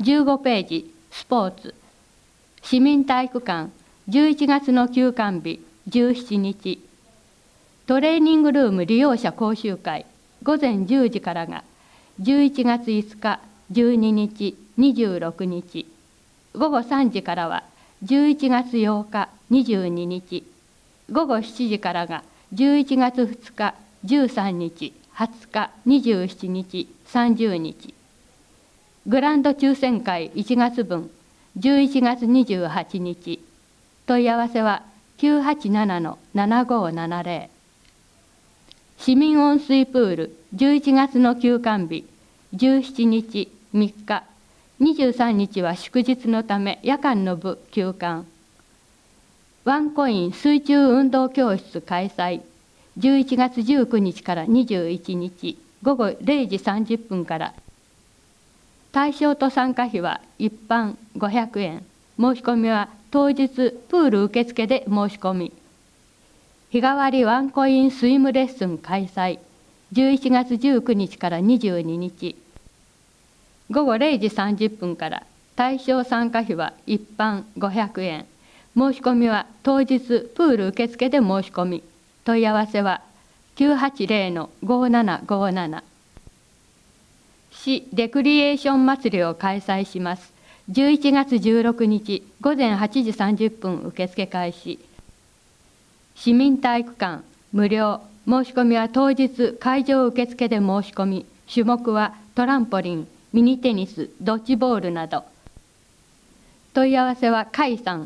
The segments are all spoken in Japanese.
15ページ、スポーツ。市民体育館、11月の休館日、17日。トレーニングルーム利用者講習会、午前10時からが、11月5日、12日、26日。午後3時からは、11月8日、22日。午後7時からが、11月2日、13日、20日、27日、30日。グランド抽選会1月分、11月28日。問い合わせは 987-7570。市民温水プール11月の休館日、17日、3日。23日は祝日のため夜間の部休館。ワンコイン水中運動教室開催。11月19日から21日、午後0時30分から。対象と参加費は一般500円。申し込みは当日プール受付で申し込み。日替わりワンコインスイムレッスン開催。11月19日から22日。午後0時30分から。対象参加費は一般500円。申し込みは当日プール受付で申し込み。問い合わせは 980-5757。市レクリエーション祭りを開催します。11月16日午前8時30分受付開始。市民体育館無料。申し込みは当日会場受付で申し込み。種目はトランポリン、ミニテニス、ドッジボールなど。問い合わせは甲斐さん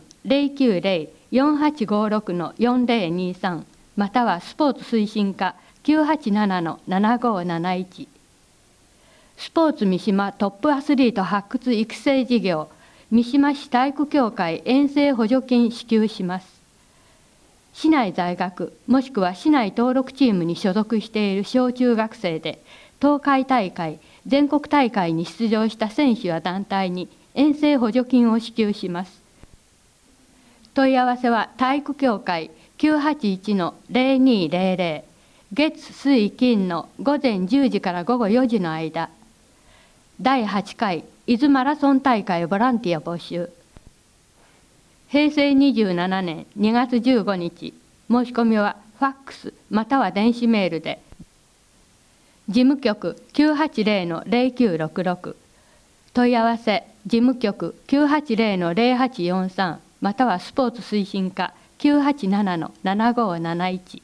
090-4856-4023 またはスポーツ推進課 987-7571。スポーツ三島トップアスリート発掘育成事業、三島市体育協会遠征補助金支給します。市内在学もしくは市内登録チームに所属している小中学生で、東海大会、全国大会に出場した選手や団体に遠征補助金を支給します。問い合わせは体育協会 981-0200、月水金の午前10時から午後4時の間。第8回伊豆マラソン大会ボランティア募集。平成27年2月15日、申し込みはファックスまたは電子メールで。事務局 980-0966。問い合わせ事務局 980-0843 またはスポーツ推進課 987-7571。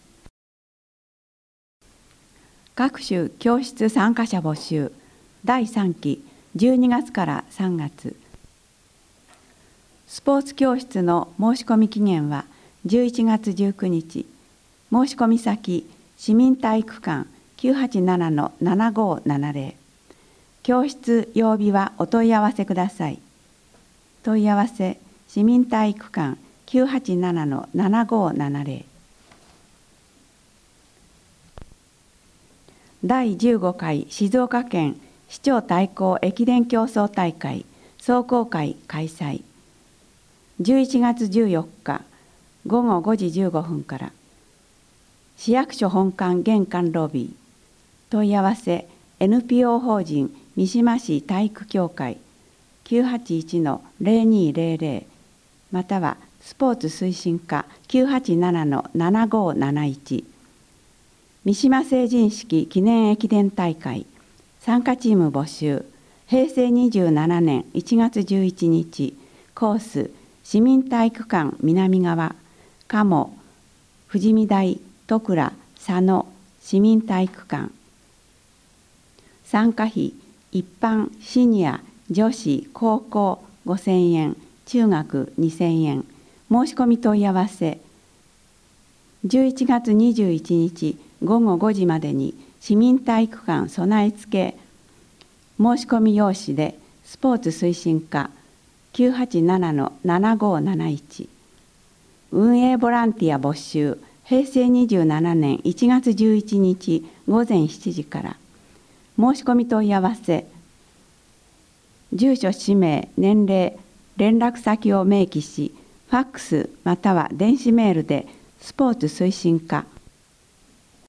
各種教室参加者募集。第3期12月から3月。スポーツ教室の申し込み期限は11月19日。申し込み先市民体育館 987-7570。教室曜日はお問い合わせください。問い合わせ市民体育館 987-7570。第15回静岡県市長対抗駅伝競争大会壮行会開催。11月14日午後5時15分から。市役所本館玄関ロビー。問い合わせ NPO 法人三島市体育協会 981-0200 またはスポーツ推進課 987-7571。三島成人式記念駅伝大会参加チーム募集。平成27年1月11日コース市民体育館南側鴨富士見台戸倉佐野市民体育館。参加費一般シニア女子高校5000円中学2000円。申し込み問い合わせ11月21日午後5時までに市民体育館備え付け申し込み用紙でスポーツ推進課 987-7571。運営ボランティア募集。平成27年1月11日午前7時から。申し込み問い合わせ住所氏名年齢連絡先を明記しファックスまたは電子メールでスポーツ推進課